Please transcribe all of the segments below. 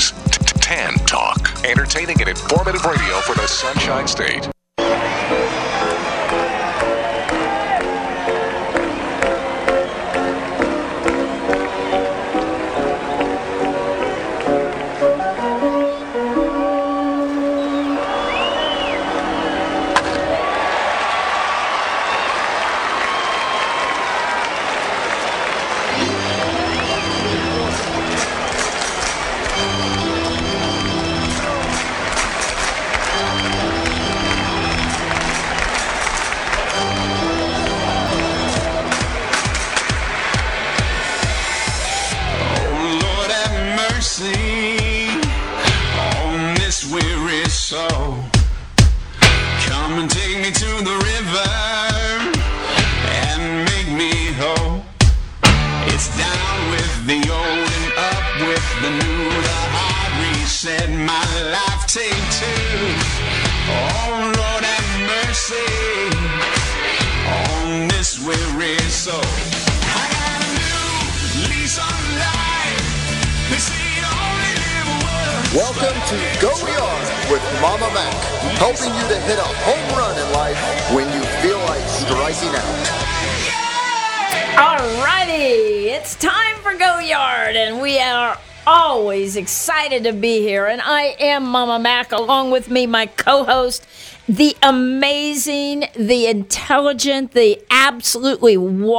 is Tan Talk. Entertaining and informative radio for the Sunshine State. Welcome to Go Yard with Mama Mac, helping you to hit a home run in life when you feel like striking out. Alrighty, it's time for Go Yard, and we are always excited to be here. And I am Mama Mac, along with me, my co-host, the amazing, the intelligent, the absolutely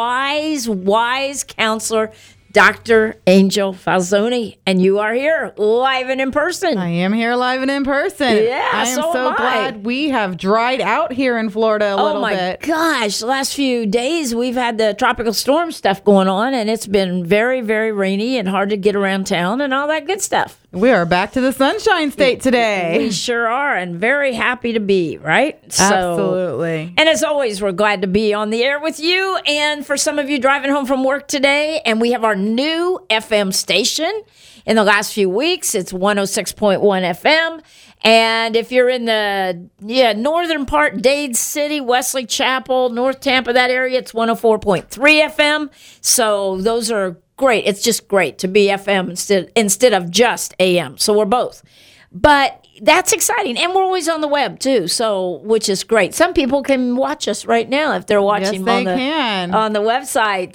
wise counselor, Dr. Angel Falzoni, and you are here live and in person. I am here live and in person. Yeah, I am so glad we have dried out here in Florida a little bit. Oh my gosh, the last few days we've had the tropical storm stuff going on, and it's been very, very rainy and hard to get around town and all that good stuff. We are back to the Sunshine State today. We sure are, and very happy to be, right? Absolutely. And as always, we're glad to be on the air with you. And for some of you driving home from work today, and we have our new FM station in the last few weeks. It's 106.1 FM. And if you're in the northern part, Dade City, Wesley Chapel, North Tampa, that area, it's 104.3 FM. So those are great. It's just great to be FM instead of just AM. So we're both. But that's exciting. And we're always on the web, too, so which is great. Some people can watch us right now if they're watching on the website,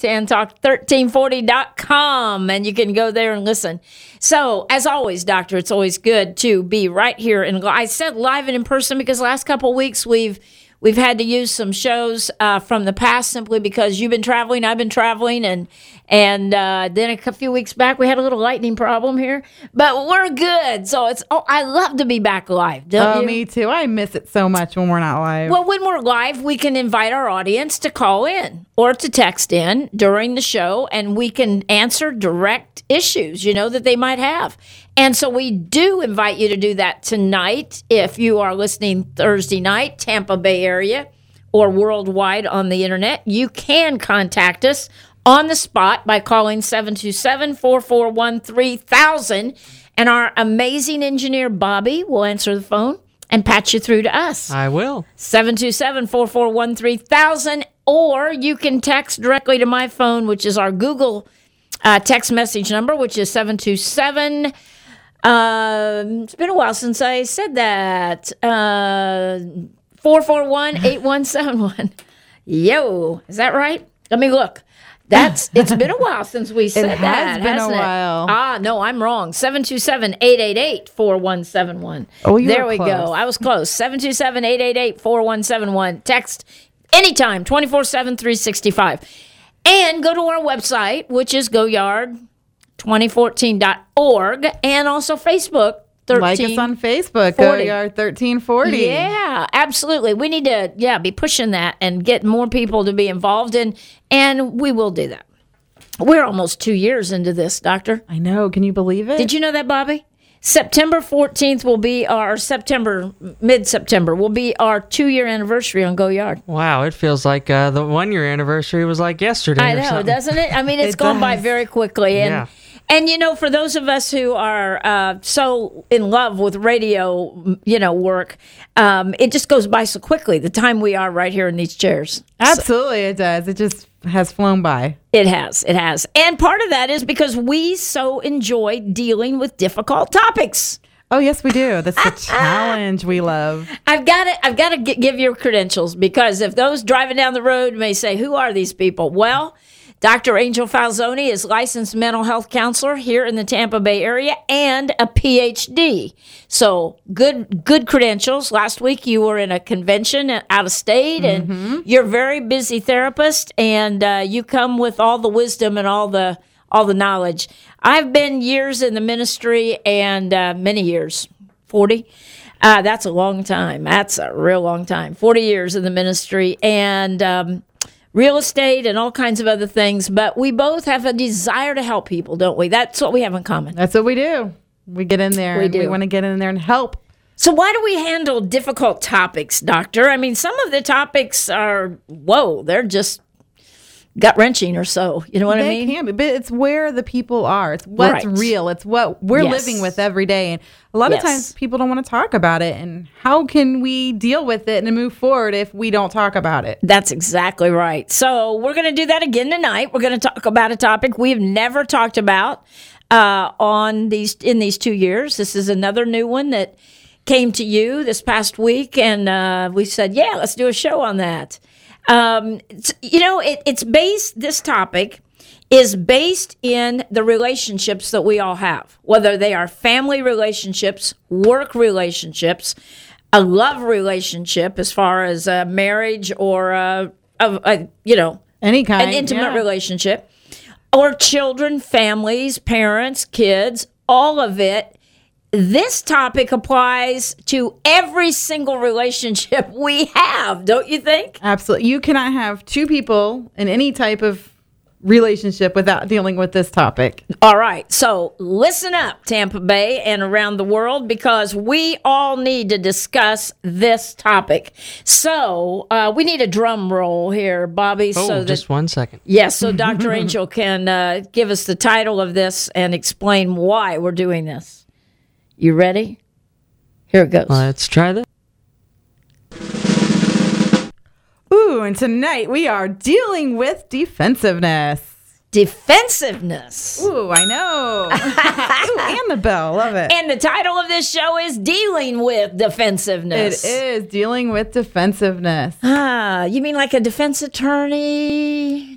tantalk1340.com, and you can go there and listen. So, as always, Doctor, it's always good to be right here. And I said live and in person because the last couple of weeks we've had to use some shows from the past simply because you've been traveling, I've been traveling, and then a few weeks back we had a little lightning problem here, but we're good. So I love to be back live. Don't you? Me too. I miss it so much when we're not live. Well, when we're live, we can invite our audience to call in or to text in during the show, and we can answer direct issues, that they might have. And so we do invite you to do that tonight if you are listening Thursday night, Tampa Bay area, or worldwide on the internet. You can contact us on the spot by calling 727-441-3000, and our amazing engineer, Bobby, will answer the phone and patch you through to us. I will. 727-441-3000, or you can text directly to my phone, which is our Google text message number, which is 727 it's been a while since I said that. 441-8171. Yo, is that right? Let me look. It's been a while since we said that. It has been a while. No, I'm wrong. 727-888-4171. Oh, you there were we close. go. I was close. 727-888-4171. Text anytime, 24/7, 365. And go to our website, which is goyard2014.org, and also Facebook. Like us on Facebook, GoYard 1340. Yeah, absolutely. We need to be pushing that and get more people to be involved in, and we will do that. We're almost 2 years into this, Doctor. I know. Can you believe it? Did you know that, Bobby? September 14th will be mid-September will be our 2-year anniversary on Go Yard. Wow, it feels like the 1-year anniversary was like yesterday. I know, doesn't it? I mean, it's gone by very quickly. And, for those of us who are so in love with radio, work, it just goes by so quickly, the time we are right here in these chairs. Absolutely, it does. It just has flown by. It has. And part of that is because we so enjoy dealing with difficult topics. Oh, yes, we do. That's the challenge we love. I've got to give your credentials, because if those driving down the road may say, who are these people? Well, Dr. Angel Falzoni is licensed mental health counselor here in the Tampa Bay area and a PhD. So good credentials. Last week you were in a convention out of state, and you're a very busy therapist, and you come with all the wisdom and all the knowledge. I've been years in the ministry, and many years, 40. That's a long time. That's a real long time. 40 years in the ministry, and real estate and all kinds of other things. But we both have a desire to help people, don't we? That's what we have in common. That's what we do. We get in there. We want to get in there and help. So why do we handle difficult topics, Doctor? I mean, some of the topics are, they're just gut-wrenching or so. You know what I mean? They can be, but it's where the people are. It's what's real. It's what we're living with every day. And a lot of times people don't want to talk about it. And how can we deal with it and move forward if we don't talk about it? That's exactly right. So we're going to do that again tonight. We're going to talk about a topic we've never talked about in these 2 years. This is another new one that came to you this past week. And we said, let's do a show on that. This topic is based in the relationships that we all have, whether they are family relationships, work relationships, a love relationship as far as a marriage or any kind, an intimate relationship, or children, families, parents, kids, all of it. This topic applies to every single relationship we have, don't you think? Absolutely. You cannot have two people in any type of relationship without dealing with this topic. All right. So listen up, Tampa Bay and around the world, because we all need to discuss this topic. So we need a drum roll here, Bobby. Just 1 second. Yes, so Dr. Angel can give us the title of this and explain why we're doing this. You ready? Here it goes. Let's try this. Ooh, and tonight we are dealing with defensiveness. Defensiveness. Ooh, I know. Ooh, and the bell. Love it. And the title of this show is Dealing with Defensiveness. It is Dealing with Defensiveness. You mean like a defense attorney?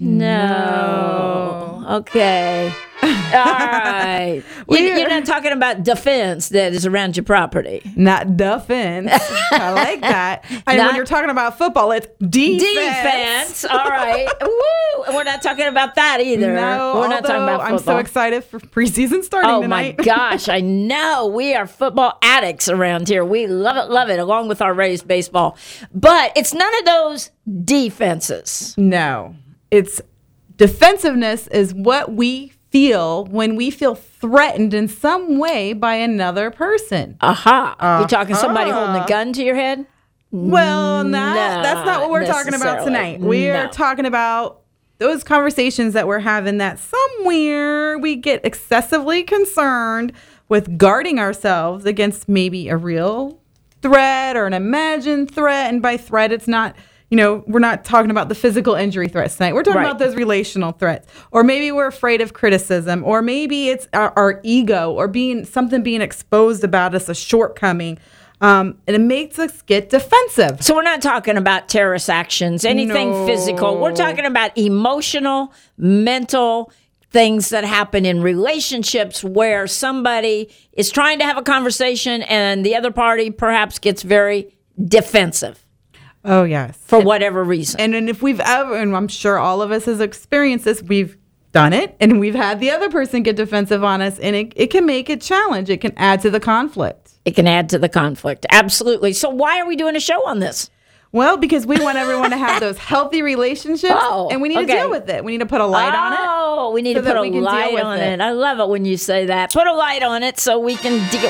No. Okay. All right. You're not talking about defense that is around your property. Not defense. I like that. And when you're talking about football, it's defense. All right. Woo. And we're not talking about that either. No, we're not talking about football. I'm so excited for preseason starting tonight. Oh, my gosh. I know. We are football addicts around here. We love it, along with our raised baseball. But it's none of those defenses. No. It's defensiveness is what we feel when we feel threatened in some way by another person. You're talking somebody holding a gun to your head? Well, that's not what we're talking about tonight. We're talking about those conversations that we're having that somewhere we get excessively concerned with guarding ourselves against maybe a real threat or an imagined threat. And by threat, it's not, we're not talking about the physical injury threats tonight. We're talking about those relational threats. Or maybe we're afraid of criticism. Or maybe it's our ego or being exposed about us, a shortcoming. And it makes us get defensive. So we're not talking about terrorist actions, anything physical. We're talking about emotional, mental things that happen in relationships where somebody is trying to have a conversation and the other party perhaps gets very defensive. Oh, yes. For whatever reason. And if we've ever, and I'm sure all of us has experienced this, we've done it and we've had the other person get defensive on us, and it can make a challenge. It can add to the conflict. It can add to the conflict. Absolutely. So why are we doing a show on this? Well, because we want everyone to have those healthy relationships, and we need to deal with it. We need to put a light on it. Oh, we need to put a light on it. I love it when you say that. Put a light on it so we can deal.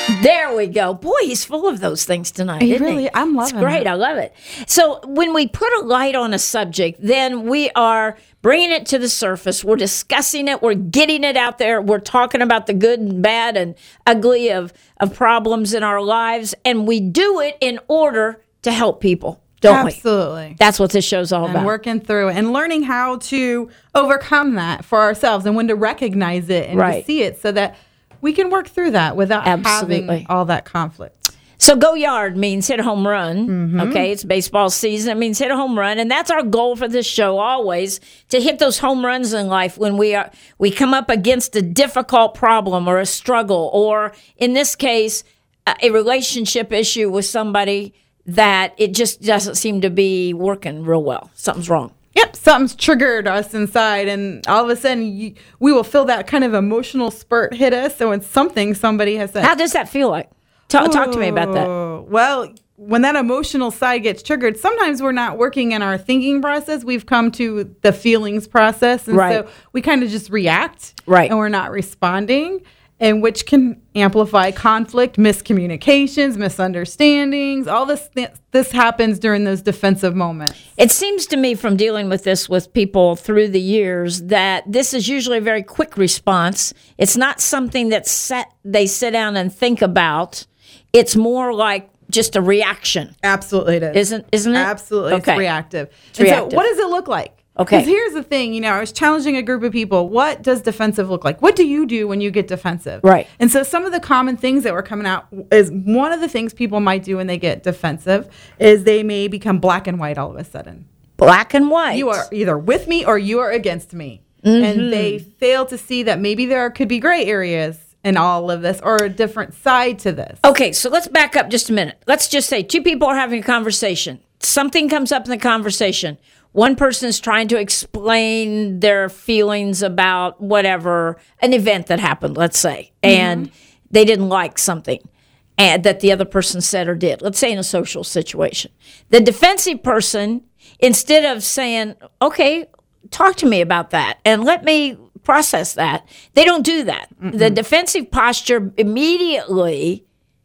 There we go. Boy, he's full of those things tonight. He isn't really, he? I'm loving It's great. it. I love it. So when we put a light on a subject, then we are bringing it to the surface. We're discussing it. We're getting it out there. We're talking about the good and bad and ugly of problems in our lives. And we do it in order to help people, don't we? Absolutely. That's what this show's all And about. working through it and learning how to overcome that for ourselves and when to recognize it and Right. to see it so that we can work through that without Absolutely. having all that conflict. So go yard means hit a home run. Okay, it's baseball season. It means hit a home run, and that's our goal for this show always, to hit those home runs in life when we come up against a difficult problem or a struggle, or in this case, a relationship issue with somebody that it just doesn't seem to be working real well. Something's wrong. Yep, something's triggered us inside, and all of a sudden we will feel that kind of emotional spurt hit us. So it's something somebody has said. How does that feel like? Talk to me about that. Well, when that emotional side gets triggered, sometimes we're not working in our thinking process. We've come to the feelings process. And Right. so we kind of just react. Right. And we're not responding, and which can amplify conflict, miscommunications, misunderstandings. All this happens during those defensive moments. It seems to me from dealing with this with people through the years that this is usually a very quick response. It's not something that they sit down and think about. It's more like just a reaction. Absolutely it is. Isn't it? Absolutely. Okay. It's reactive. It's And reactive. so what does it look like? Okay. Because here's the thing, I was challenging a group of people. What does defensive look like? What do you do when you get defensive? Right. And so some of the common things that were coming out is one of the things people might do when they get defensive is they may become black and white all of a sudden. Black and white. You are either with me or you are against me. Mm-hmm. And they fail to see that maybe there could be gray areas in all of this or a different side to this. Okay, so let's back up just a minute. Let's just say two people are having a conversation. Something comes up in the conversation. One person is trying to explain their feelings about whatever, an event that happened, let's say, and they didn't like something that the other person said or did. Let's say in a social situation. The defensive person, instead of saying, okay, talk to me about that and let me process that, they don't do that. The defensive posture immediately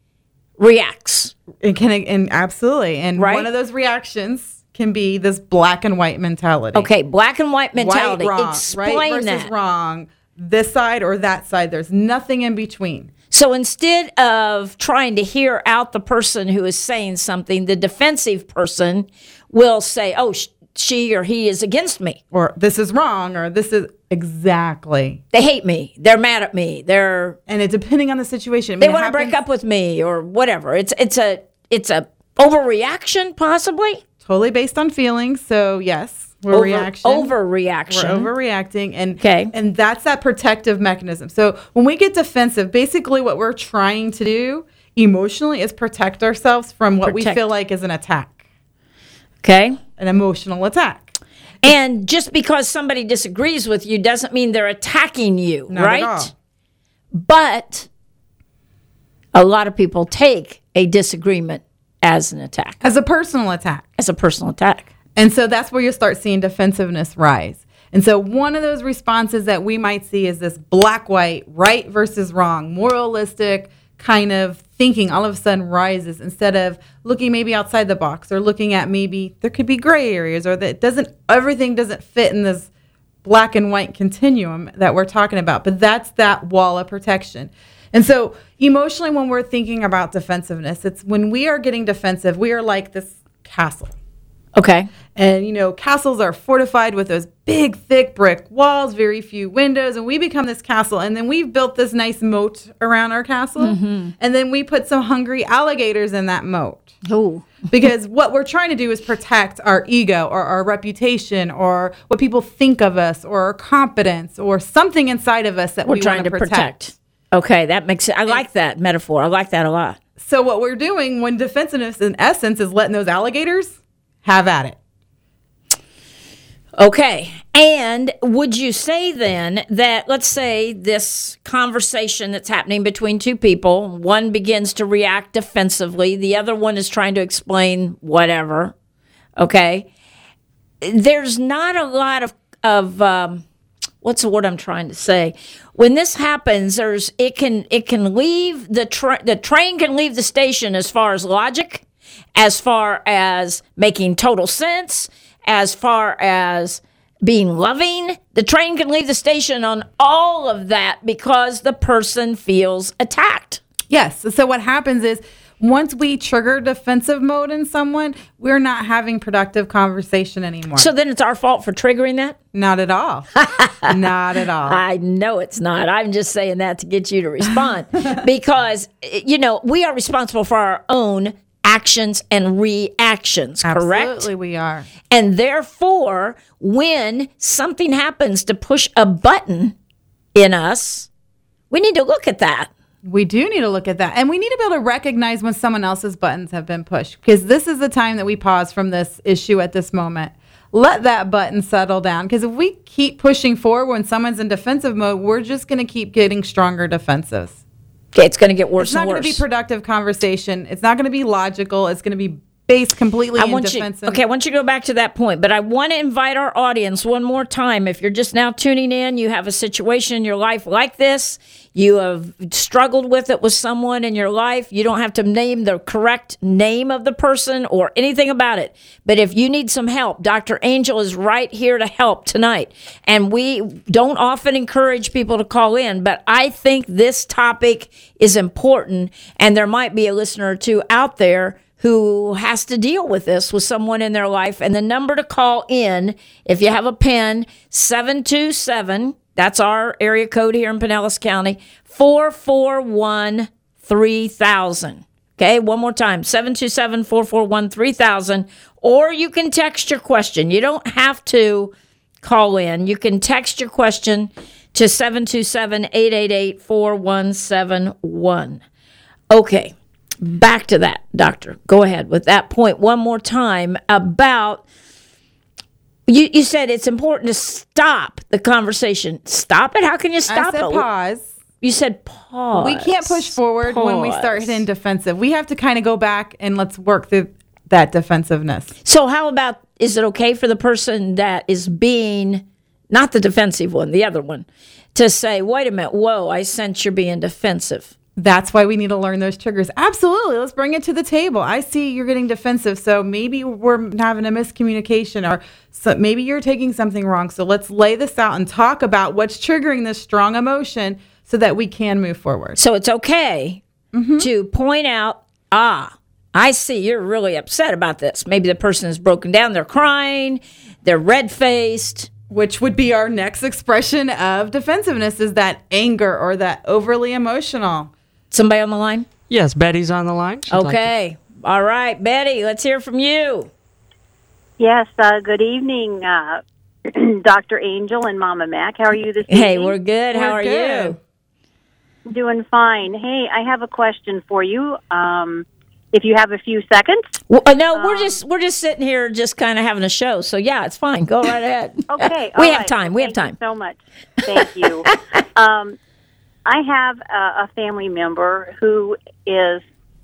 reacts. And absolutely. And Right? one of those reactions can be this black and white mentality. Okay, black and white mentality. Right, wrong, Explain right versus that. wrong. This side or that side. There's nothing in between. So instead of trying to hear out the person who is saying something, the defensive person will say, oh, she or he is against me. Or this is wrong, or this is exactly. They hate me. They're mad at me. And it depending on the situation. They want to break up with me or whatever. It's a overreaction, possibly. Totally based on feelings. So yes, we're reaction. Overreaction. We're overreacting. And Okay. And that's that protective mechanism. So when we get defensive, basically what we're trying to do emotionally is protect ourselves from what we feel like is an attack. Okay. An emotional attack. And just because somebody disagrees with you doesn't mean they're attacking you, Not right? at all. But a lot of people take a disagreement as an attack, As a personal attack. as a personal attack. And so that's where you'll start seeing defensiveness rise. And so one of those responses that we might see is this black-white, right versus wrong, moralistic kind of thinking all of a sudden rises instead of looking maybe outside the box or looking at maybe there could be gray areas or that everything doesn't fit in this black and white continuum that we're talking about. But that's that wall of protection. And so emotionally, when we're thinking about defensiveness, it's when we are getting defensive, we are like this castle. Okay. And, castles are fortified with those big, thick brick walls, very few windows, and we become this castle. And then we've built this nice moat around our castle. Mm-hmm. And then we put some hungry alligators in that moat. Oh. Because what we're trying to do is protect our ego or our reputation or what people think of us or our competence or something inside of us that We're we trying want to protect. Okay, that makes it. I like that metaphor. I like that a lot. So what we're doing when defensiveness in essence is letting those alligators have at it. Okay. And would you say then that, let's say this conversation that's happening between two people, one begins to react defensively, the other one is trying to explain whatever, okay? There's not a lot of what's the word I'm trying to say? When this happens, it can leave the train can leave the station as far as logic, as far as making total sense, as far as being loving. The train can leave the station on all of that because the person feels attacked. Yes. So what happens is, once we trigger defensive mode in someone, we're not having productive conversation anymore. So then it's our fault for triggering that? Not at all. Not at all. I know it's not. I'm just saying that to get you to respond. Because, we are responsible for our own actions and reactions, correct? Absolutely, we are. And therefore, when something happens to push a button in us, we need to look at that. We do need to look at that. And we need to be able to recognize when someone else's buttons have been pushed, because this is the time that we pause from this issue at this moment. Let that button settle down, because if we keep pushing forward when someone's in defensive mode, we're just going to keep getting stronger defensives. Okay, it's going to get worse and worse. It's not going to be productive conversation. It's not going to be logical. It's going to be based completely in defensive. I want you to go back to that point, but I want to invite our audience one more time. If you're just now tuning in, you have a situation in your life like this, you have struggled with it with someone in your life, you don't have to name the correct name of the person or anything about it. But if you need some help, Dr. Angel is right here to help tonight. And we don't often encourage people to call in, but I think this topic is important, and there might be a listener or two out there who has to deal with this with someone in their life. And the number to call in, if you have a pen, 727, that's our area code here in Pinellas County, 441-3000. Okay, one more time, 727-441-3000. Or you can text your question. You don't have to call in. You can text your question to 727-888-4171. Okay. Back to that, Doctor. Go ahead with that point one more time about, you said it's important to stop the conversation. Stop it? How can you stop it? I said it? Pause. You said pause. We can't push forward when we start hitting defensive. We have to kind of go back and let's work through that defensiveness. So how about, is it okay for the person that is being, not the defensive one, the other one, to say, wait a minute, whoa, I sense you're being defensive? That's why we need to learn those triggers. Absolutely. Let's bring it to the table. I see you're getting defensive, so maybe we're having a miscommunication, or so maybe you're taking something wrong. So let's lay this out and talk about what's triggering this strong emotion so that we can move forward. So it's okay to point out, I see you're really upset about this. Maybe the person is broken down, they're crying, they're red-faced. Which would be our next expression of defensiveness, is that anger or that overly emotional. Somebody on the line? Yes, Betty's on the line. Okay. All right, Betty, let's hear from you. Yes, good evening, Dr. Angel and Mama Mac. How are you this evening? Hey, we're good. How are you? Doing fine. Hey, I have a question for you. If you have a few seconds. Well, no, we're just sitting here, just kind of having a show. So yeah, it's fine. Go right ahead. Okay, we have time. We have time. Thank you so much. Thank you. I have a family member who is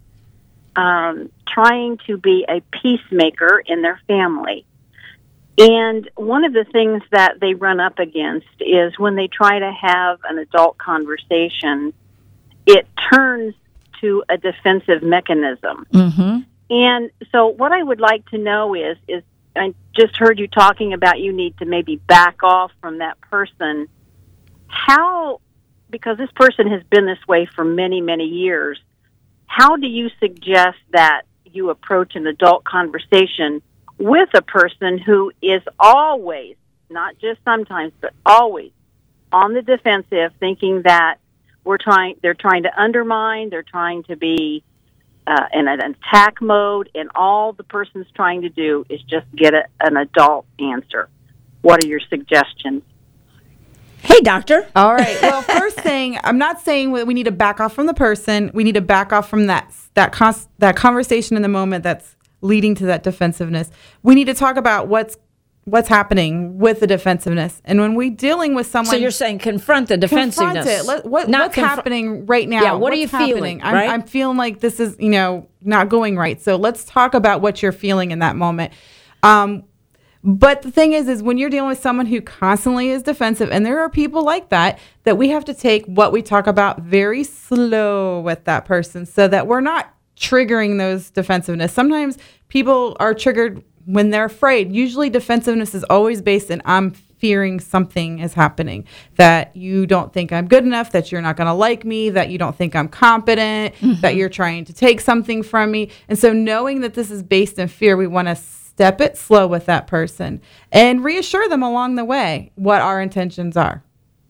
trying to be a peacemaker in their family. And one of the things that they run up against is when they try to have an adult conversation, it turns to a defensive mechanism. Mm-hmm. And so what I would like to know is I just heard you talking about you need to maybe back off from that person. How, because this person has been this way for many, many years, how do you suggest that you approach an adult conversation with a person who is always, not just sometimes, but always on the defensive, thinking that they're trying to undermine, they're trying to be in an attack mode, and all the person's trying to do is just get an adult answer. What are your suggestions? Hey, doctor. All right. Well, first thing, I'm not saying we need to back off from the person. We need to back off from that conversation in the moment that's leading to that defensiveness. We need to talk about what's happening with the defensiveness. And when we're dealing with someone... So you're saying confront the defensiveness. Confront it. What's happening right now? Yeah, what are you feeling? Right? I'm feeling like this is, not going right. So let's talk about what you're feeling in that moment. But the thing is when you're dealing with someone who constantly is defensive, and there are people like that we have to take what we talk about very slow with that person so that we're not triggering those defensiveness. Sometimes people are triggered when they're afraid. Usually defensiveness is always based in I'm fearing something is happening, that you don't think I'm good enough, that you're not going to like me, that you don't think I'm competent, that you're trying to take something from me. And so knowing that this is based in fear, we want to step it slow with that person and reassure them along the way what our intentions are.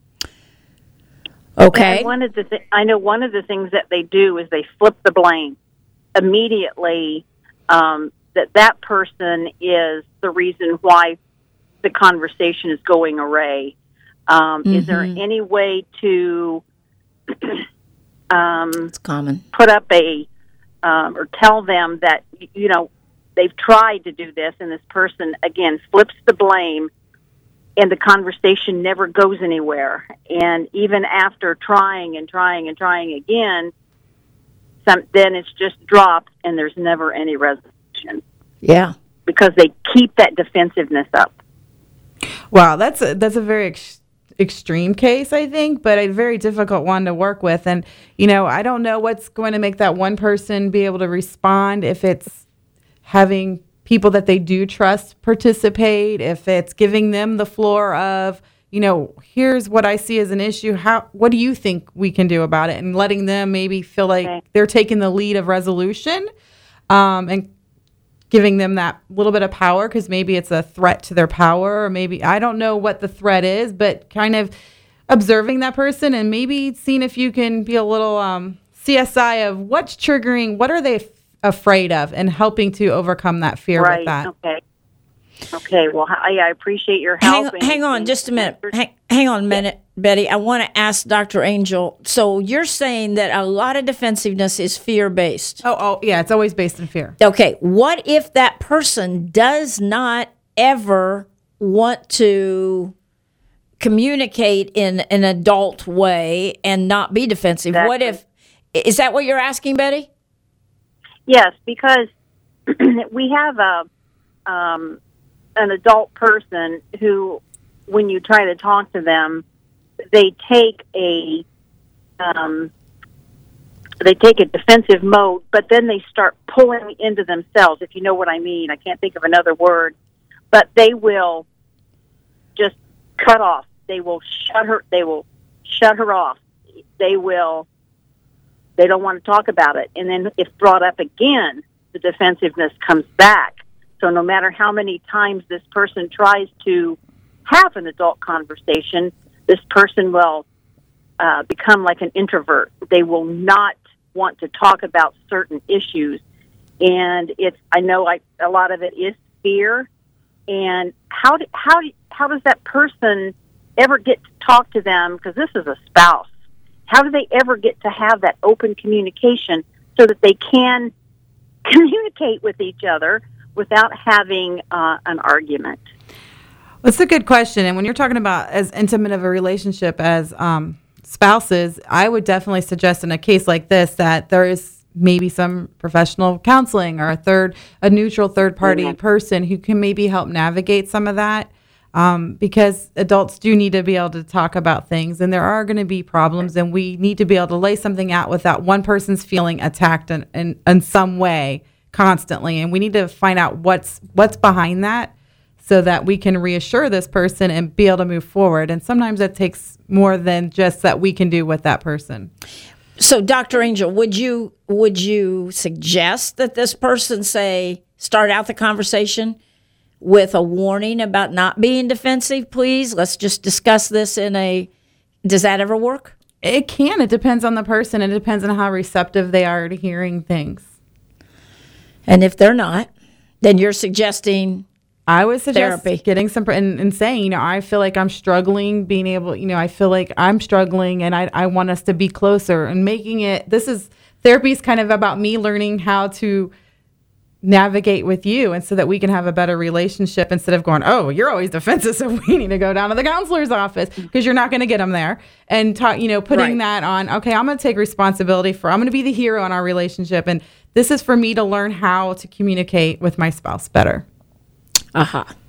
Okay. And I know one of the things that they do is they flip the blame immediately, that person is the reason why the conversation is going awry. Is there any way to it's common. Put up or tell them that, they've tried to do this and this person, again, flips the blame and the conversation never goes anywhere. And even after trying and trying and trying again, then it's just dropped and there's never any resolution. Yeah. Because they keep that defensiveness up. Wow, that's a very extreme case, I think, but a very difficult one to work with. And, I don't know what's going to make that one person be able to respond, if it's having people that they do trust participate, if it's giving them the floor of, here's what I see as an issue. What do you think we can do about it? And letting them maybe feel like they're taking the lead of resolution, and giving them that little bit of power, because maybe it's a threat to their power, or maybe, I don't know what the threat is, but kind of observing that person and maybe seeing if you can be a little CSI of what's triggering, what are they afraid of, and helping to overcome that fear with that. Okay. Well, I appreciate your help. Hang on just a minute. Hang on a minute, Betty. I want to ask Dr. Angel. So you're saying that a lot of defensiveness is fear-based. Oh, yeah. It's always based in fear. Okay. What if that person does not ever want to communicate in an adult way and not be defensive? Exactly. Is that what you're asking, Betty? Yes, because we have an adult person who, when you try to talk to them, they take a defensive mode, but then they start pulling into themselves, if you know what I mean. I can't think of another word, but they will just cut off. They will shut her off. They don't want to talk about it. And then if brought up again, the defensiveness comes back. So no matter how many times this person tries to have an adult conversation, this person will become like an introvert. They will not want to talk about certain issues. And I know a lot of it is fear. And how does that person ever get to talk to them? Because this is a spouse. How do they ever get to have that open communication so that they can communicate with each other without having an argument? That's a good question. And when you're talking about as intimate of a relationship as spouses, I would definitely suggest in a case like this that there is maybe some professional counseling or a neutral third-party person who can maybe help navigate some of that. Because adults do need to be able to talk about things, and there are going to be problems, and we need to be able to lay something out without one person's feeling attacked in some way constantly. And we need to find out what's behind that so that we can reassure this person and be able to move forward. And sometimes it takes more than just that we can do with that person. So, Dr. Angel, would you suggest that this person start out the conversation with a warning about not being defensive? Please, let's just discuss this does that ever work? It can. It depends on the person. It depends on how receptive they are to hearing things. And if they're not, then you're suggesting I would suggest therapy. Getting some and saying, I feel like I'm struggling, being able, I feel like I'm struggling and I want us to be closer, and making it, therapy is kind of about me learning how to navigate with you, and so that we can have a better relationship instead of going, oh, you're always defensive, so we need to go down to the counselor's office, because you're not going to get them there. And putting that on, okay, I'm going to take responsibility I'm going to be the hero in our relationship, and this is for me to learn how to communicate with my spouse better.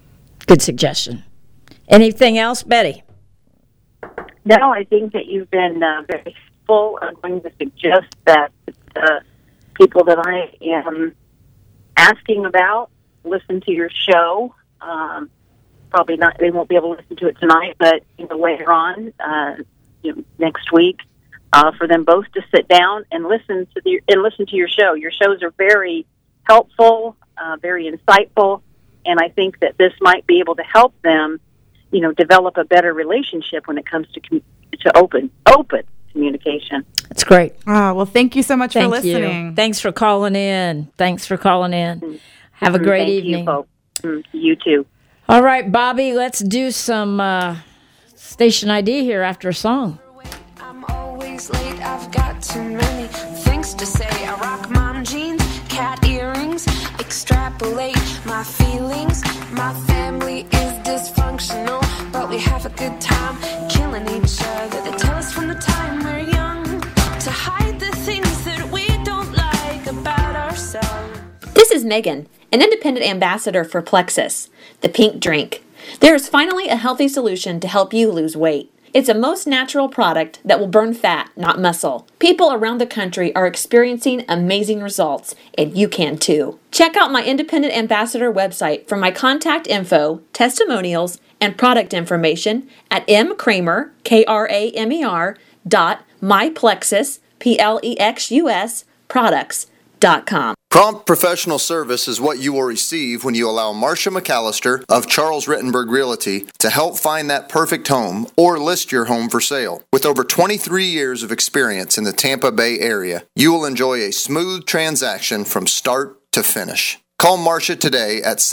Good suggestion. Anything else, Betty? No, I think that you've been very helpful. I'm going to suggest that people that I am asking about listen to your show. Probably not; they won't be able to listen to it tonight, but later on, next week, for them both to sit down and listen to your show. Your shows are very helpful, very insightful, and I think that this might be able to help them, develop a better relationship when it comes to open communication. That's great. Oh, well, thank you so much for listening. You. Thanks for calling in. Have a great evening. You too. All right, Bobby, let's do some station ID here after a song. I'm always late. I've got too many things to say. I rock mom jeans, cat earrings, extrapolate my feelings. My family is dysfunctional, but we have a good time killing each other. They tell us from the time we're young to hide the things that we don't like about ourselves. This is Megan, an independent ambassador for Plexus, the pink drink. There is finally a healthy solution to help you lose weight. It's a most natural product that will burn fat, not muscle. People around the country are experiencing amazing results, and you can too. Check out my independent ambassador website for my contact info, testimonials, and product information at mkramer, Kramer, myplexus, Plexus, products.com. Prompt professional service is what you will receive when you allow Marcia McAllister of Charles Rittenberg Realty to help find that perfect home or list your home for sale. With over 23 years of experience in the Tampa Bay area, you will enjoy a smooth transaction from start to finish. Call Marcia today at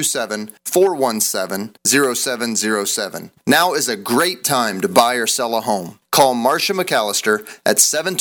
727-417-0707. Now is a great time to buy or sell a home. Call Marcia McAllister at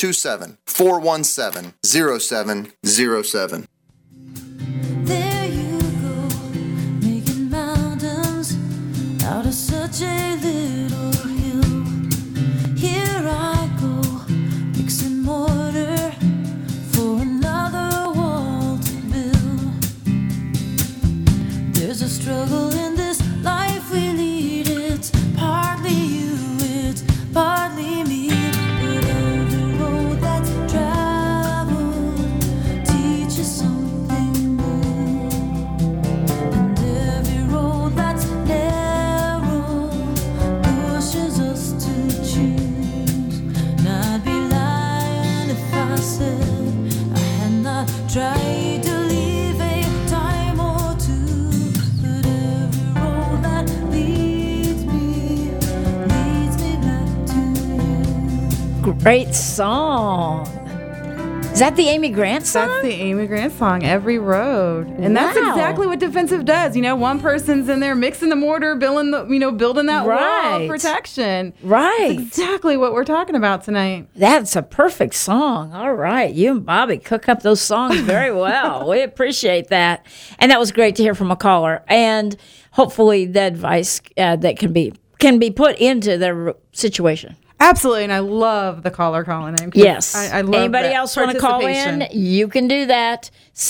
727-417-0707. There you go, making mountains out of such a little hill. Here I go, mixing mortar for another wall to build. There's a struggle in this life we lead. It's partly you, it's partly me. But every road that's traveled teaches something new. And every road that's narrow pushes us to choose. And I'd be lying if I said I had not tried to leave a time or two. But every road that leads me back to you. Great song. Is that the Amy Grant song? That's the Amy Grant song, Every Road. And that's Wow. exactly what defensive does. One person's in there mixing the mortar, building that wall Right. of protection. Right. That's exactly what we're talking about tonight. That's a perfect song. All right. You and Bobby cook up those songs very well. We appreciate that. And that was great to hear from a caller. And hopefully the advice that can be put into their situation. Absolutely, and I love the caller calling in. Yes. I love Anybody that else want to call in? participation. You can do that.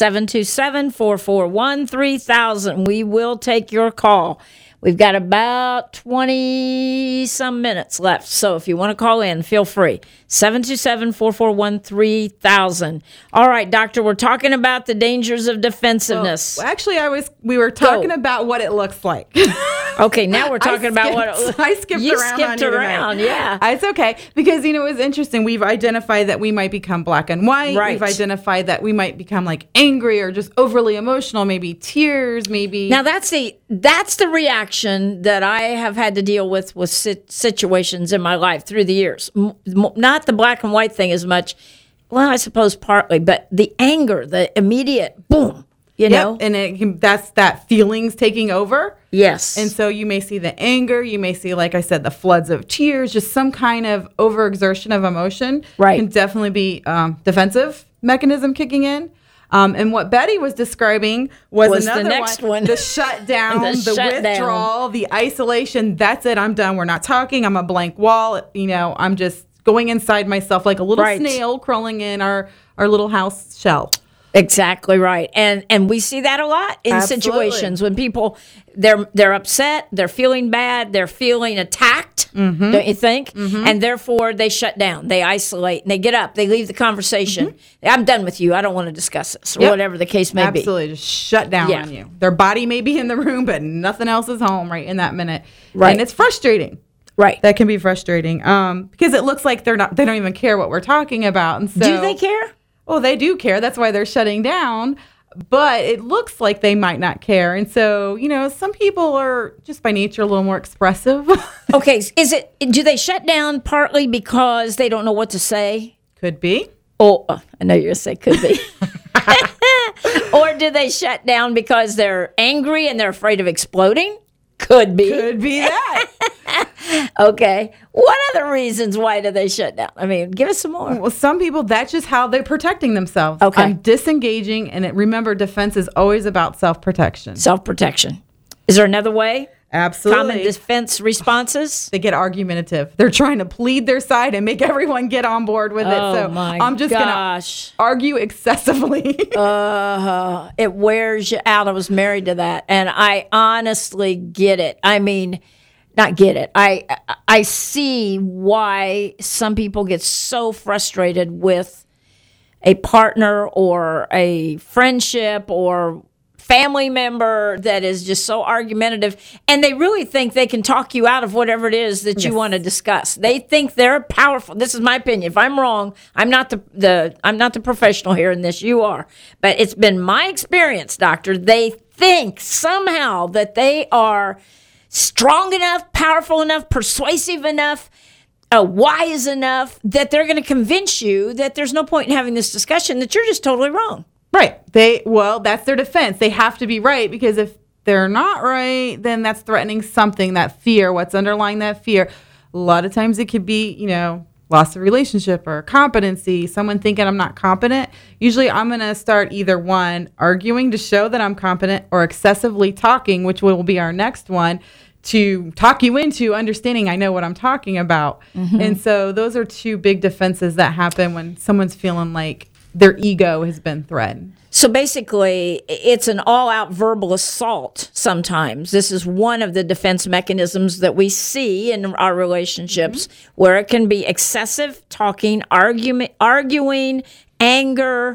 727-441-3000. We will take your call. We've got about 20-some minutes left. So if you want to call in, feel free. 727-441-3000. All right, doctor, we're talking about the dangers of defensiveness. Well, actually, we were talking about what it looks like. Okay, now we're talking about what I skipped you around. skipped around, yeah. It's okay because it was interesting. We've identified that we might become black and white. Right. We've identified that we might become like angry or just overly emotional. Maybe tears. Maybe Now that's the reaction that I have had to deal with situations in my life through the years. Not the black and white thing as much. Well, I suppose partly, but the anger, the immediate boom. You know, and that's that feelings taking over. Yes. And so you may see the anger, you may see, like I said, the floods of tears, just some kind of overexertion of emotion. Right. Can definitely be defensive mechanism kicking in. And what Betty was describing was another the next one. the shutdown, The the shutdown. withdrawal, the isolation. That's it. I'm done. We're not talking. I'm a blank wall. I'm just going inside myself like a little Right. snail crawling in our little house shell. Exactly right. And we see that a lot in Absolutely. situations when people they're upset, they're feeling bad, they're feeling attacked, don't you think? And therefore they shut down, they isolate, and they get up, they leave the conversation. I'm done with you. I don't want to discuss this, or whatever the case may be. Absolutely. Just shut down Yeah. on you. Their body may be in the room, but nothing else is home right in that minute. Right. And it's frustrating. Right. That can be frustrating. Because it looks like they don't even care what we're talking about. And so Do they care? Well, they do care. That's why they're shutting down. But it looks like they might not care. And so, some people are just by nature a little more expressive. Okay, do they shut down partly because they don't know what to say? Could be. Oh, I know you're going to say could be. Or do they shut down because they're angry and they're afraid of exploding? Could be. Could be that. Okay. What other reasons why do they shut down? I mean, give us some more. Well, some people, that's just how they're protecting themselves. Okay. I'm disengaging. And remember, defense is always about self-protection. Self-protection. Is there another way? Absolutely. Common defense responses? They get argumentative. They're trying to plead their side and make everyone get on board with it. So I'm just going to argue excessively. It wears you out. I was married to that. And I honestly get it. I mean, not get it. I see why some people get so frustrated with a partner or a friendship or family member that is just so argumentative, and they really think they can talk you out of whatever it is that you want to discuss. They think they're powerful. This is my opinion. If I'm wrong, I'm not the professional here in this. You are. But it's been my experience, doctor. They think somehow that they are strong enough, powerful enough, persuasive enough, wise enough that they're going to convince you that there's no point in having this discussion, that you're just totally wrong. Right. That's their defense. They have to be right, because if they're not right, then that's threatening something, that fear, what's underlying that fear. A lot of times it could be, loss of relationship or competency, someone thinking I'm not competent. Usually I'm going to start either one, arguing to show that I'm competent, or excessively talking, which will be our next one, to talk you into understanding I know what I'm talking about. And so those are two big defenses that happen when someone's feeling like their ego has been threatened. So basically, it's an all-out verbal assault sometimes. This is one of the defense mechanisms that we see in our relationships, where it can be excessive talking, arguing, anger,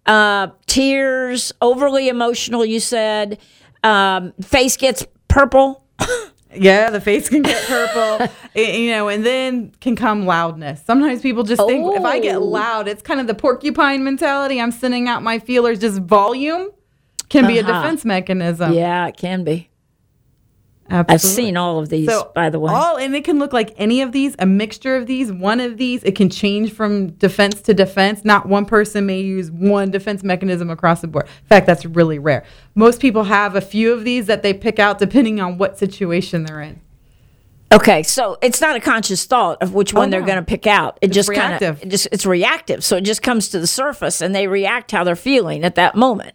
tears, overly emotional, you said, face gets purple. Yeah, the face can get purple, and then can come loudness. Sometimes people just think if I get loud, it's kind of the porcupine mentality. I'm sending out my feelers. Just volume can be a defense mechanism. Yeah, it can be. Absolutely. I've seen all of these, by the way. And it can look like any of these, a mixture of these, one of these. It can change from defense to defense. Not one person may use one defense mechanism across the board. In fact, that's really rare. Most people have a few of these that they pick out depending on what situation they're in. Okay, so it's not a conscious thought of which one they're going to pick out. It's just reactive. It's reactive. So it just comes to the surface, and they react how they're feeling at that moment.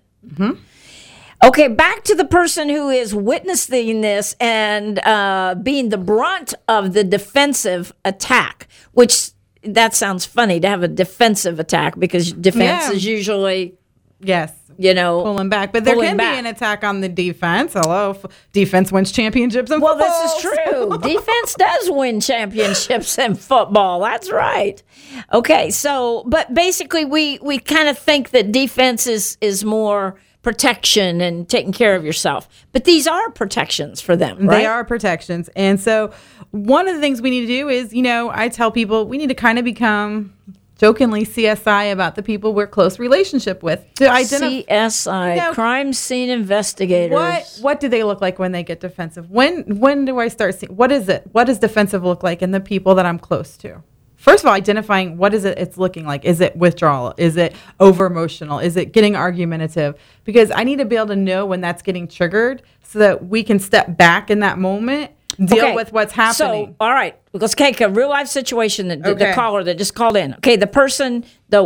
Okay, back to the person who is witnessing this and being the brunt of the defensive attack, which that sounds funny to have a defensive attack, because defense is usually, pulling back. But there can be an attack on the defense. Hello, defense wins championships in football. Well, this is true. Defense does win championships in football. That's right. Okay, so, but basically we kind of think that defense is more protection and taking care of yourself. But these are protections for them, right? They are protections. And so one of the things we need to do is, I tell people we need to kind of become jokingly CSI about the people we're close relationship with. To identify CSI, crime scene investigators. What do they look like when they get defensive? When do I start seeing, what is it? What does defensive look like in the people that I'm close to? First of all, identifying what is it it's looking like. Is it withdrawal? Is it over emotional? Is it getting argumentative? Because I need to be able to know when that's getting triggered so that we can step back in that moment, deal with what's happening. So, all right, let's take a real life situation that the caller that just called in. Okay, the person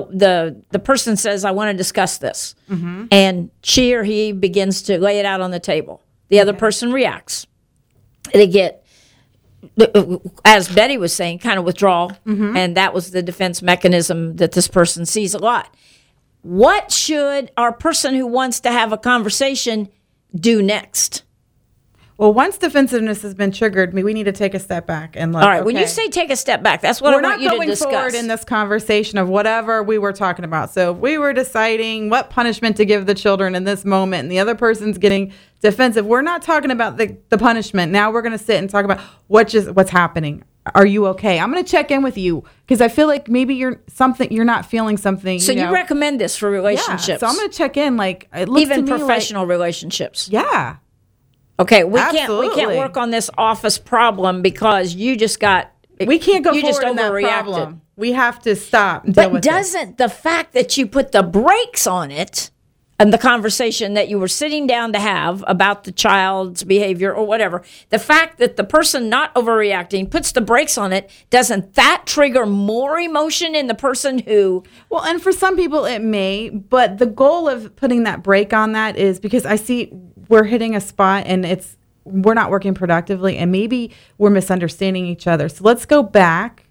says, I want to discuss this. And she or he begins to lay it out on the table. The other person reacts. They get, as Betty was saying, kind of withdrawal, and that was the defense mechanism that this person sees a lot. what should our person who wants to have a conversation do next? Well, once defensiveness has been triggered, we need to take a step back and look. All right, when you say take a step back, that's what I want you to discuss. We're not going forward in this conversation of whatever we were talking about. So if we were deciding what punishment to give the children in this moment and the other person's getting defensive, we're not talking about the punishment. Now we're going to sit and talk about what's happening. Are you okay? I'm going to check in with you because I feel like maybe you're not feeling something. So you recommend this for relationships? Yeah, so I'm going to check in, like it looks even to me professional relationships. Yeah. Okay, we can't work on this office problem because you just got. We can't go you forward just in that overreacted. problem. We have to stop and deal with But doesn't the fact that you put the brakes on it and the conversation that you were sitting down to have about the child's behavior or whatever, the fact that the person not overreacting puts the brakes on it, doesn't that trigger more emotion in the person who... Well, and for some people it may, but the goal of putting that brake on that is because I see we're hitting a spot and we're not working productively and maybe we're misunderstanding each other. So let's go back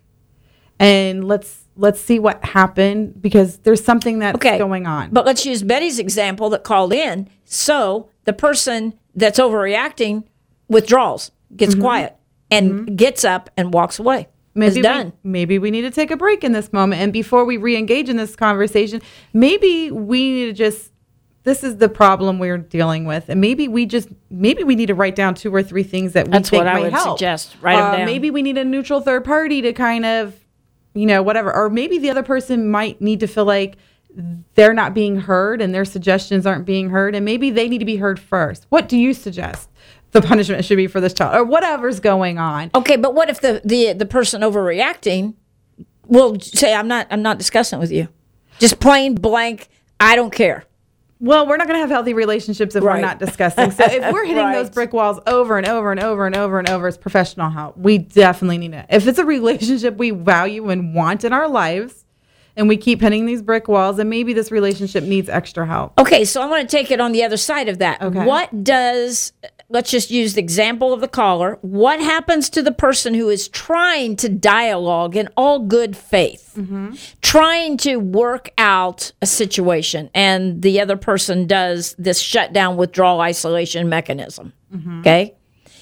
and let's see what happened because there's something that's going on. But let's use Betty's example that called in. So the person that's overreacting withdraws, gets quiet, and gets up and walks away. It's done. Maybe we need to take a break in this moment. And before we re-engage in this conversation, maybe we need to just, this is the problem we're dealing with. And maybe we need to write down 2 or 3 things that we think might help. That's what I would suggest. Write them down. Maybe we need a neutral third party to kind of, whatever. Or maybe the other person might need to feel like they're not being heard and their suggestions aren't being heard. And maybe they need to be heard first. What do you suggest the punishment should be for this child or whatever's going on? Okay, but what if the person overreacting will say, I'm not discussing with you. Just plain blank, I don't care. Well, we're not going to have healthy relationships if we're not discussing. So if we're hitting those brick walls over and over and over and over and over as professional help, we definitely need it. If it's a relationship we value and want in our lives and we keep hitting these brick walls, then maybe this relationship needs extra help. Okay, so I want to take it on the other side of that. Okay. Let's just use the example of the caller. What happens to the person who is trying to dialogue in all good faith, trying to work out a situation, and the other person does this shutdown, withdrawal, isolation mechanism? Okay?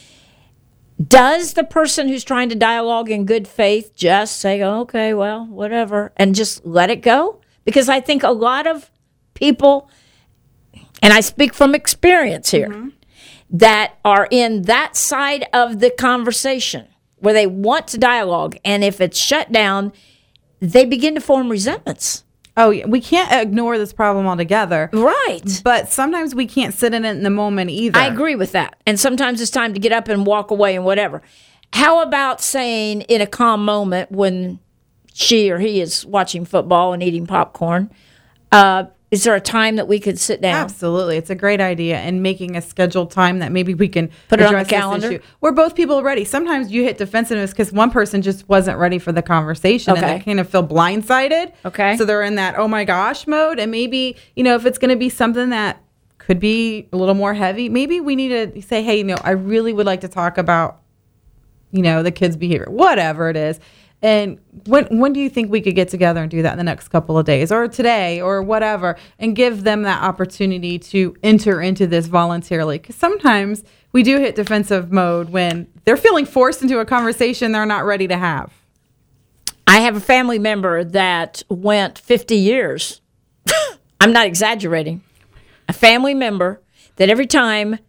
Does the person who's trying to dialogue in good faith just say, okay, well, whatever, and just let it go? Because I think a lot of people, and I speak from experience here, that are in that side of the conversation where they want to dialogue, and if it's shut down, they begin to form resentments. Oh, yeah. We can't ignore this problem altogether. Right. But sometimes we can't sit in it in the moment either. I agree with that. And sometimes it's time to get up and walk away and whatever. How about saying in a calm moment when she or he is watching football and eating popcorn, is there a time that we could sit down? Absolutely. It's a great idea. And making a scheduled time that maybe we can put it on the calendar. Issue. We're both people ready. Sometimes you hit defensiveness because one person just wasn't ready for the conversation and they kind of feel blindsided. Okay. So they're in that, oh my gosh mode. And maybe, if it's going to be something that could be a little more heavy, maybe we need to say, hey, I really would like to talk about, the kid's behavior, whatever it is. And when do you think we could get together and do that in the next couple of days or today or whatever and give them that opportunity to enter into this voluntarily? Because sometimes we do hit defensive mode when they're feeling forced into a conversation they're not ready to have. I have a family member that went 50 years. I'm not exaggerating. A family member that every time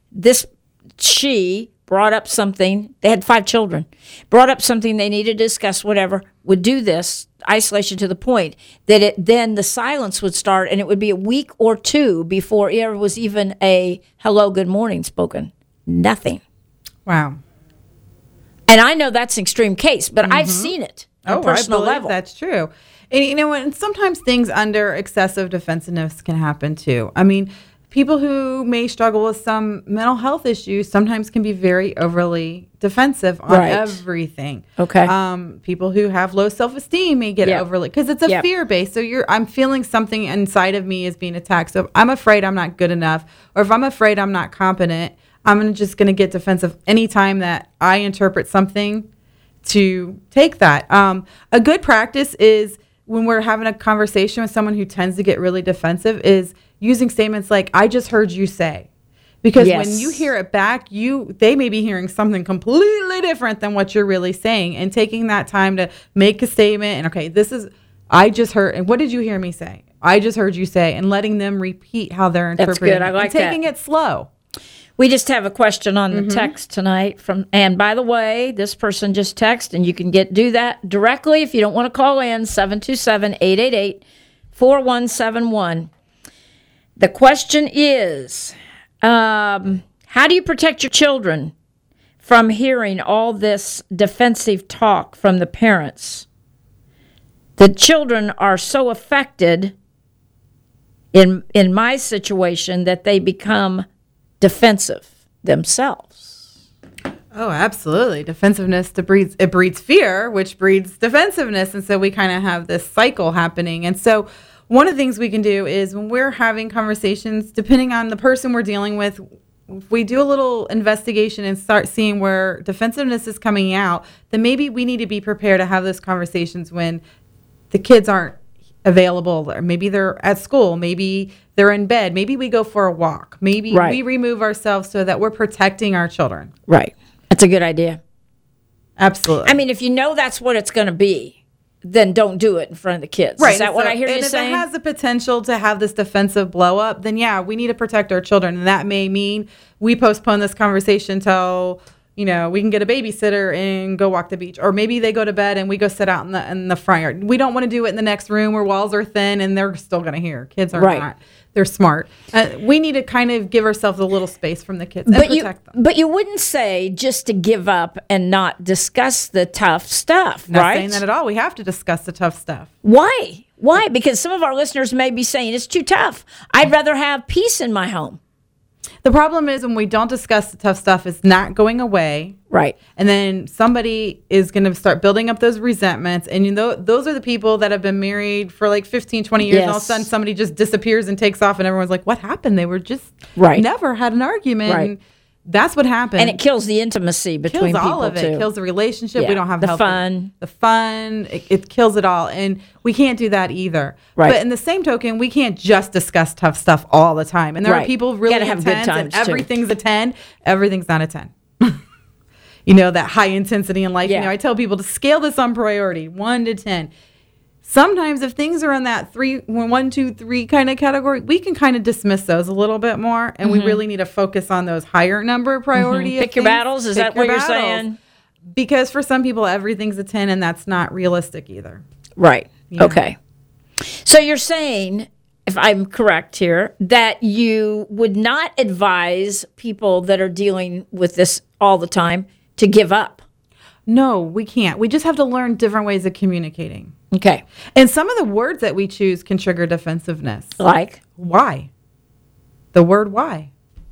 she brought up something, they had 5 children, brought up something they needed to discuss, whatever, would do this isolation to the point that then the silence would start and it would be a week or 2 before there was even a hello, good morning spoken. Nothing. Wow. And I know that's an extreme case, but I've seen it on a personal level. That's true. And and sometimes things under excessive defensiveness can happen too. I mean, people who may struggle with some mental health issues sometimes can be very overly defensive on everything. Okay. People who have low self-esteem may get overly, because it's a fear-based. So I'm feeling something inside of me is being attacked. So if I'm afraid I'm not good enough, or if I'm afraid I'm not competent, I'm just going to get defensive anytime that I interpret something to take that. A good practice is when we're having a conversation with someone who tends to get really defensive is using statements like, I just heard you say. Because when you hear it back, they may be hearing something completely different than what you're really saying. And taking that time to make a statement and, okay, this is, I just heard, and what did you hear me say? I just heard you say, and letting them repeat how they're interpreting. That's good. I like that. Taking it slow. We just have a question on the text tonight and by the way, this person just texted, and you can do that directly if you don't want to call in, 727-888-4171. The question is, how do you protect your children from hearing all this defensive talk from the parents? The children are so affected in my situation that they become defensive themselves. Oh, absolutely. Defensiveness breeds fear, which breeds defensiveness. And so we kind of have this cycle happening. And so one of the things we can do is when we're having conversations, depending on the person we're dealing with, if we do a little investigation and start seeing where defensiveness is coming out, then maybe we need to be prepared to have those conversations when the kids aren't available, or maybe they're at school, maybe they're in bed, maybe we go for a walk, maybe we remove ourselves so that we're protecting our children. Right. That's a good idea. Absolutely. I mean, if you know that's what it's going to be, then don't do it in front of the kids. Right. Is that what I hear you saying? And if it has the potential to have this defensive blow up, then yeah, we need to protect our children. And that may mean we postpone this conversation till, we can get a babysitter and go walk the beach. Or maybe they go to bed and we go sit out in the front yard. We don't want to do it in the next room where walls are thin and they're still going to hear. Kids are not. They're smart. We need to kind of give ourselves a little space from the kids and protect them. But you wouldn't say just to give up and not discuss the tough stuff, Not right? saying that at all. We have to discuss the tough stuff. Why? Why? Because some of our listeners may be saying it's too tough. I'd rather have peace in my home. The problem is when we don't discuss the tough stuff, it's not going away. Right. And then somebody is going to start building up those resentments. And those are the people that have been married for like 15, 20 years. And all of a sudden somebody just disappears and takes off and everyone's like, what happened? They were just never had an argument. Right. And that's what happened. And it kills the intimacy between people, all of it. too. It kills the relationship. Yeah. We don't have the healthy, fun. The fun. It kills it all. And we can't do that either. Right. But in the same token, we can't just discuss tough stuff all the time. And there are people really gotta have intense good times, and everything's a 10. Everything's not a 10. That high intensity in life. Yeah. I tell people to scale this on priority, 1 to 10. Sometimes if things are in that 1, 2, 3 kind of category, we can kind of dismiss those a little bit more. And we really need to focus on those higher number priority. Pick your battles. Is that what you're saying? Because for some people, everything's a 10 and that's not realistic either. Right. Yeah. Okay. So you're saying, if I'm correct here, that you would not advise people that are dealing with this all the time to give up. No, we can't. We just have to learn different ways of communicating. Okay. And some of the words that we choose can trigger defensiveness. Like? Why? The word why.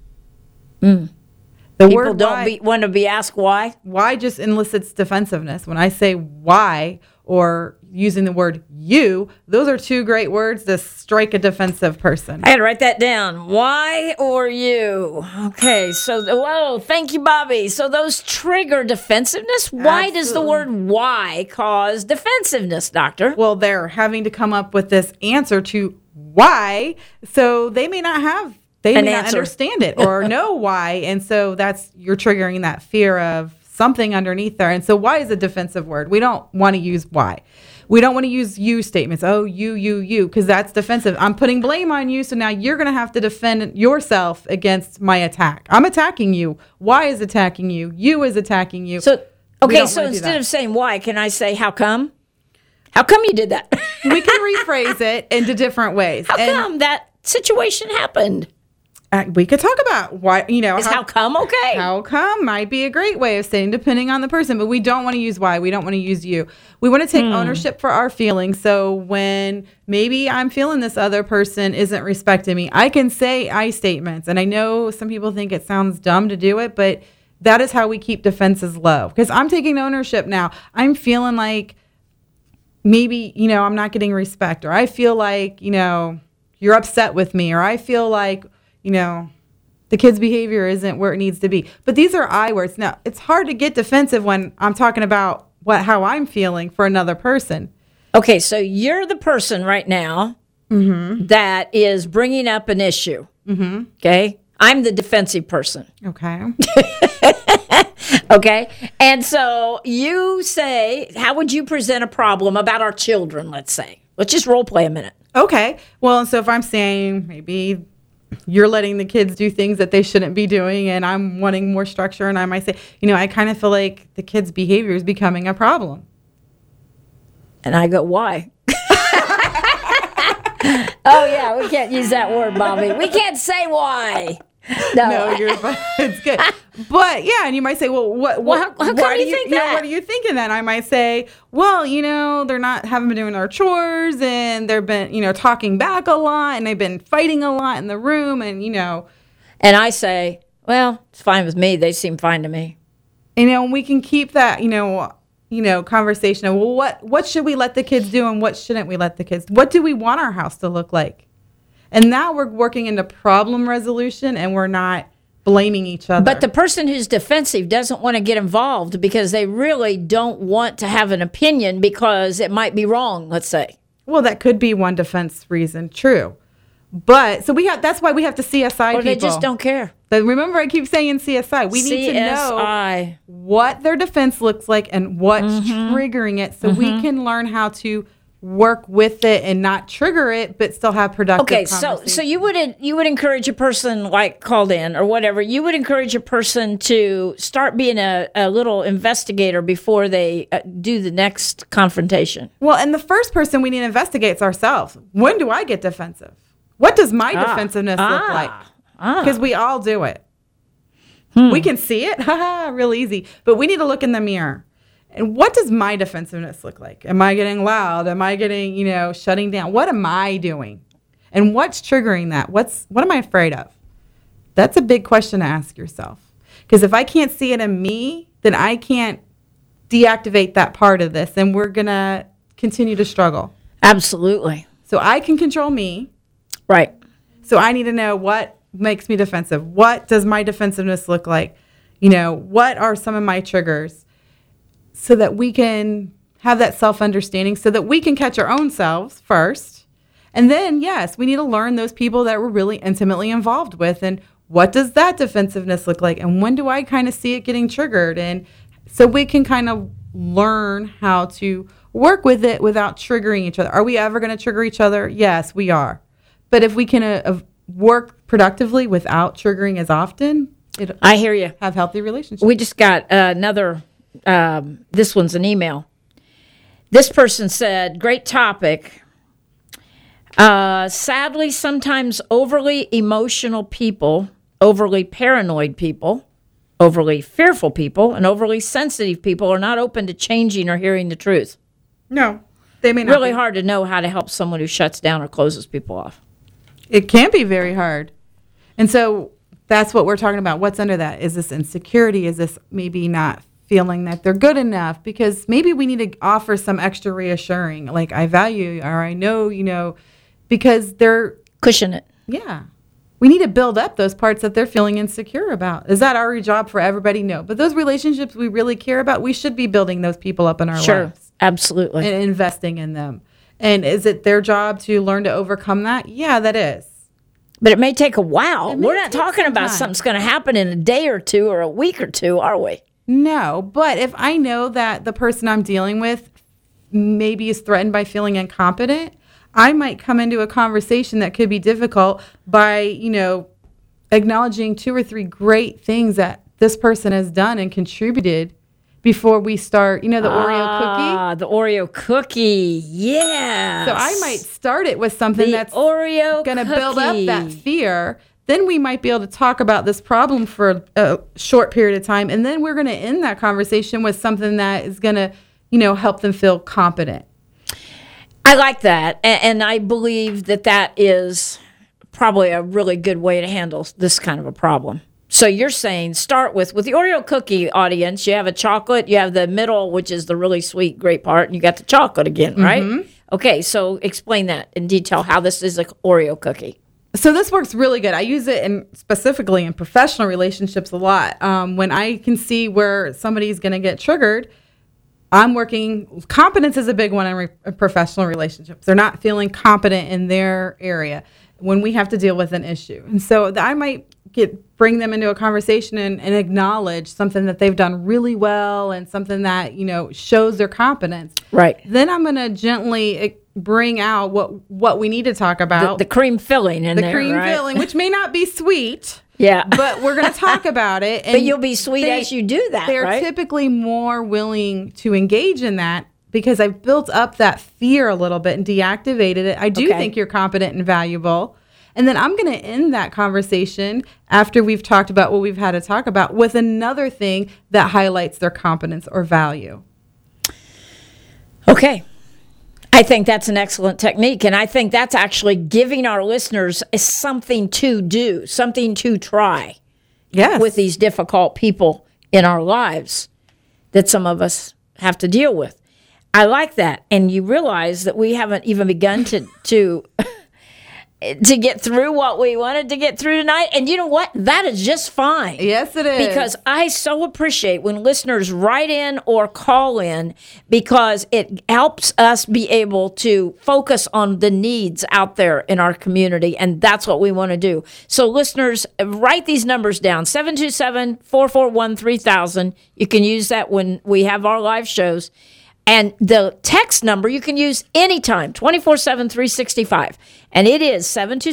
The people word don't want to be asked why. Why just elicits defensiveness. When I say why or using the word you, those are 2 great words to strike a defensive person. I got to write that down. Why or you? Okay. So, thank you, Bobby. So those trigger defensiveness. Why Absolutely. does the word why cause defensiveness, doctor? Well, they're having to come up with this answer to why. So they may not understand it or know why. And so you're triggering that fear of something underneath there. And so why is a defensive word? We don't want to use why. We don't want to use you statements. Oh, you, because that's defensive. I'm putting blame on you. So now you're going to have to defend yourself against my attack. I'm attacking you. Why is attacking you? You is attacking you. So instead of saying why, can I say how come? How come you did that? We can rephrase it into different ways. How come that situation happened? We could talk about why, Is how come okay? How come might be a great way of saying, depending on the person, but we don't want to use why. We don't want to use you. We want to take ownership for our feelings. So when maybe I'm feeling this other person isn't respecting me, I can say I statements. And I know some people think it sounds dumb to do it, but that is how we keep defenses low. Because I'm taking ownership now. I'm feeling like maybe, I'm not getting respect, or I feel like, you're upset with me, or I feel like, the kid's behavior isn't where it needs to be. But these are I words. Now, it's hard to get defensive when I'm talking about how I'm feeling for another person. Okay, so you're the person right now that is bringing up an issue. Okay? I'm the defensive person. Okay. Okay? And so you say, how would you present a problem about our children, let's say? Let's just role play a minute. Okay. Well, so if I'm saying maybe you're letting the kids do things that they shouldn't be doing and I'm wanting more structure, and I might say, I kind of feel like the kids' behavior is becoming a problem. And I go, why? Oh, yeah, we can't use that word, Bobby. We can't say why. No, you're fine. It's good. But yeah, and you might say, well, how come you think that? What are you thinking then? I might say, well, they're haven't been doing their chores, and they've been, talking back a lot, and they've been fighting a lot in the room, and And I say, well, it's fine with me. They seem fine to me. And we can keep that, conversation of, well, what should we let the kids do and what shouldn't we let the kids do? What do we want our house to look like? And now we're working into problem resolution, and we're not blaming each other. But the person who's defensive doesn't want to get involved because they really don't want to have an opinion because it might be wrong, let's say. Well, that could be one defense reason, true. But so that's why we have to CSI or people. They just don't care. But remember, I keep saying CSI. We need to know what their defense looks like and what's triggering it, so we can learn how to work with it and not trigger it, but still have productive conversations. So you would encourage a person like called in or whatever. You would encourage a person to start being a little investigator before they do the next confrontation. Well, and the first person we need to investigate is ourselves. When do I get defensive? What does my defensiveness look like? Because we all do it. We can see it, real easy. But we need to look in the mirror. And what does my defensiveness look like? Am I getting loud? Am I getting, shutting down? What am I doing? And what's triggering that? What am I afraid of? That's a big question to ask yourself. Because if I can't see it in me, then I can't deactivate that part of this, and we're going to continue to struggle. Absolutely. So I can control me. Right. So I need to know what makes me defensive. What does my defensiveness look like? What are some of my triggers? So that we can have that self-understanding, so that we can catch our own selves first. And then, yes, we need to learn those people that we're really intimately involved with. And what does that defensiveness look like? And when do I kind of see it getting triggered? And so we can kind of learn how to work with it without triggering each other. Are we ever going to trigger each other? Yes, we are. But if we can work productively without triggering as often, I hear you. Have healthy relationships. We just got another... this one's an email. This person said, great topic. Sadly, sometimes overly emotional people, overly paranoid people, overly fearful people, and overly sensitive people are not open to changing or hearing the truth. No, they may not. Really hard to know how to help someone who shuts down or closes people off. It can be very hard. And so that's what we're talking about. What's under that? Is this insecurity? Is this maybe not feeling that they're good enough? Because maybe we need to offer some extra reassuring, like I value you, or I know, because they're... Cushion it. Yeah. We need to build up those parts that they're feeling insecure about. Is that our job for everybody? No. But those relationships we really care about, we should be building those people up in our lives. Absolutely. And investing in them. And is it their job to learn to overcome that? Yeah, that is. But it may take a while. We're not talking about something's going to happen in a day or two or a week or two, are we? No, but if I know that the person I'm dealing with maybe is threatened by feeling incompetent, I might come into a conversation that could be difficult by, acknowledging 2 or 3 great things that this person has done and contributed before we start, the Oreo cookie. The Oreo cookie, yeah. So I might start it with something that's going to build up that fear. Then we might be able to talk about this problem for a short period of time. And then we're going to end that conversation with something that is going to, help them feel competent. I like that. And I believe that is probably a really good way to handle this kind of a problem. So you're saying start with the Oreo cookie audience, you have a chocolate, you have the middle, which is the really sweet, great part, and you got the chocolate again, right? Mm-hmm. Okay, so explain that in detail, how this is an Oreo cookie. So this works really good. I use it specifically in professional relationships a lot. When I can see where somebody's going to get triggered, competence is a big one in professional relationships. They're not feeling competent in their area when we have to deal with an issue. And so I might bring them into a conversation and acknowledge something that they've done really well and something that, shows their competence. Right. Then I'm going to gently bring out what we need to talk about. The cream filling in there, The cream right? filling, which may not be sweet. Yeah. But we're going to talk about it. And but you'll be sweet as you do that, They're right? typically more willing to engage in that because I've built up that fear a little bit and deactivated it. I do think you're competent and valuable. And then I'm going to end that conversation after we've talked about what we've had to talk about with another thing that highlights their competence or value. Okay. I think that's an excellent technique. And I think that's actually giving our listeners something to do, something to try with these difficult people in our lives that some of us have to deal with. I like that. And you realize that we haven't even begun to get through what we wanted to get through tonight. And you know what? That is just fine. Yes, it is. Because I so appreciate when listeners write in or call in because it helps us be able to focus on the needs out there in our community. And that's what we want to do. So listeners, write these numbers down. 727-441-3000. You can use that when we have our live shows. And the text number you can use anytime, 24/7, 365. And it is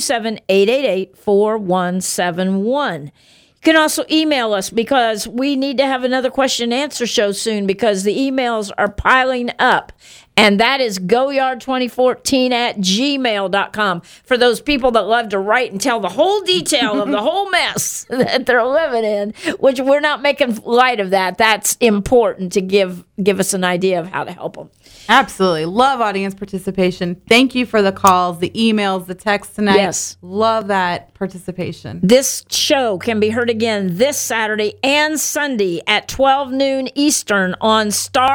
727-888-4171. You can also email us because we need to have another question and answer show soon because the emails are piling up. And that is goyard2014@gmail.com for those people that love to write and tell the whole detail of the whole mess that they're living in, which we're not making light of that. That's important to give us an idea of how to help them. Absolutely. Love audience participation. Thank you for the calls, the emails, the texts tonight. Yes. Love that participation. This show can be heard again this Saturday and Sunday at 12 noon Eastern on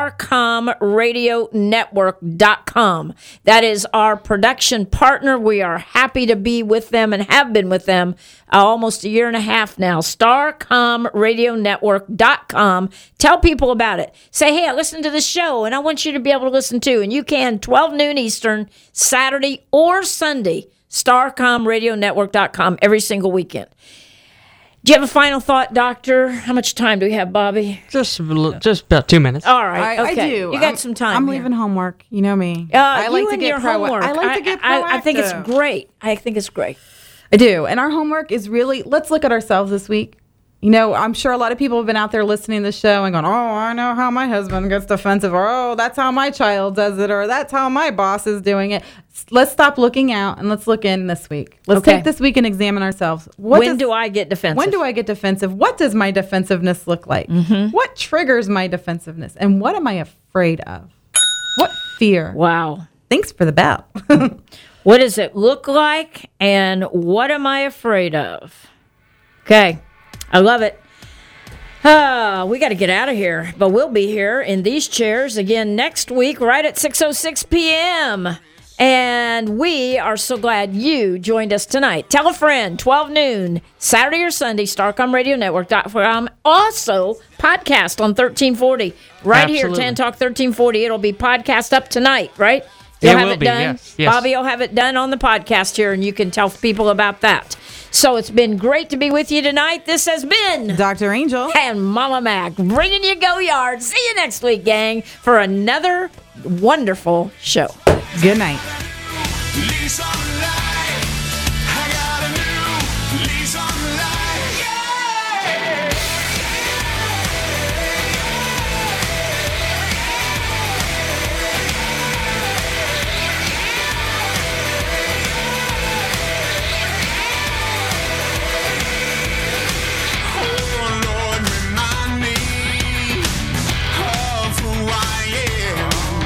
StarComRadioNetwork.com. That is our production partner. We are happy to be with them and have been with them almost a year and a half now. StarComRadioNetwork.com. Tell people about it. Say, hey, I listened to the show and I want you to be able to listen too. And you can 12 noon Eastern, Saturday or Sunday, StarComRadioNetwork.com every single weekend. Do you have a final thought, Doctor? How much time do we have, Bobby? Just about 2 minutes. All right. Okay. I do. You got some time. I'm here. leaving homework. You know me. I like to get homework. I like to get proactive. I think it's great. I do. And our homework is really, let's look at ourselves this week. I'm sure a lot of people have been out there listening to the show and going, oh, I know how my husband gets defensive, or oh, that's how my child does it, or that's how my boss is doing it. Let's stop looking out and let's look in this week. Let's take this week and examine ourselves. When do I get defensive? When do I get defensive? What does my defensiveness look like? Mm-hmm. What triggers my defensiveness? And what am I afraid of? What fear? Wow. Thanks for the bell. What does it look like? And what am I afraid of? Okay. I love it. We got to get out of here, but we'll be here in these chairs again next week, right at 6:06 p.m. And we are so glad you joined us tonight. Tell a friend, 12 noon, Saturday or Sunday, StarComRadioNetwork.com. Also, podcast on 1340. Right Absolutely. here, 10 Talk 1340. It'll be podcast up tonight, right? It will be, yes. Bobby will have it done on the podcast here, and you can tell people about that. So it's been great to be with you tonight. This has been Dr. Angel and Mama Mac bringing you Go Yard. See you next week, gang, for another wonderful show. Good night. Lease on life. I got a new lease on life. Yeah. Oh Lord, remind me of who I am.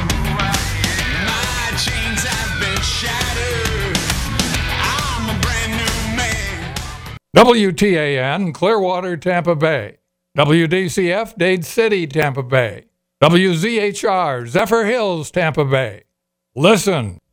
My chains have been shattered. I'm a brand new man. WTAN, Clearwater, Tampa Bay. WDCF, Dade City, Tampa Bay. WZHR, Zephyr Hills, Tampa Bay. Listen,